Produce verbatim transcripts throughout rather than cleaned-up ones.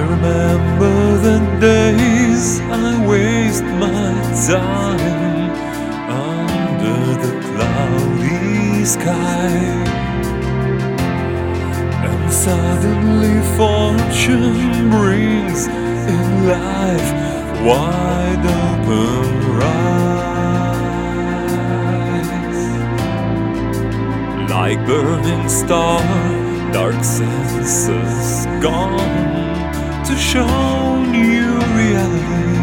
remember the days I waste my time under the cloudy sky, and suddenly fortune brings in life wide open eyes. Like burning star, dark senses gone to show new reality.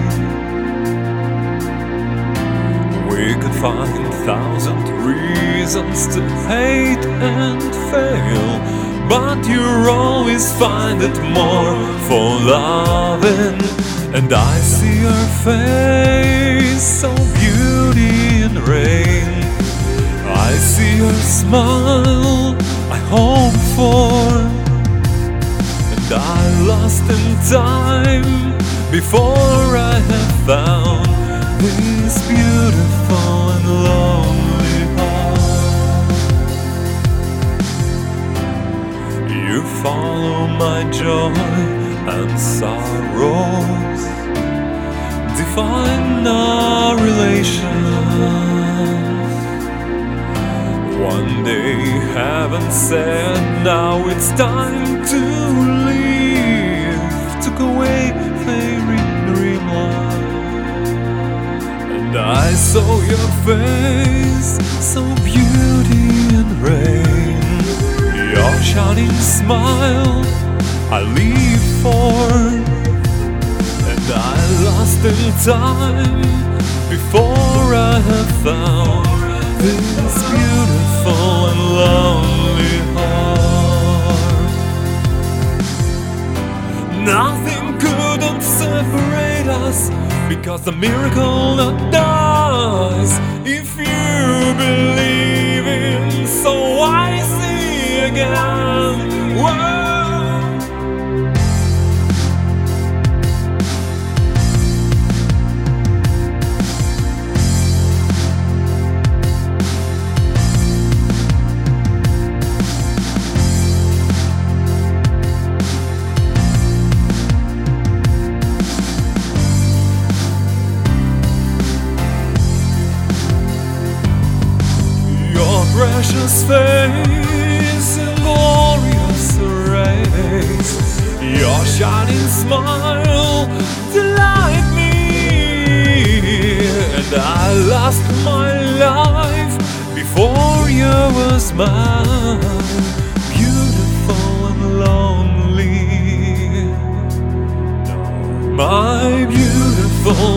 We could find thousand reasons to hate and fail, but you'll always find it more for loving. And I see her face, so beauty in rain. I see her smile I hope for, and I lost in time before I have found this beautiful and lonely heart. You follow my joy and sorrows, define our relations. One day heaven said, now it's time to leave, took away fairy dreamland. And I saw your face, so beauty and rain. Your shining smile I live for, and I lost in time before I have found this beautiful and lonely heart. Nothing couldn't separate us, because the miracle not dies. If you believe in, so I see again. Whoa. Precious face in glorious rays, your shining smile delight me, and I lost my life before you was mine, beautiful and lonely, my beautiful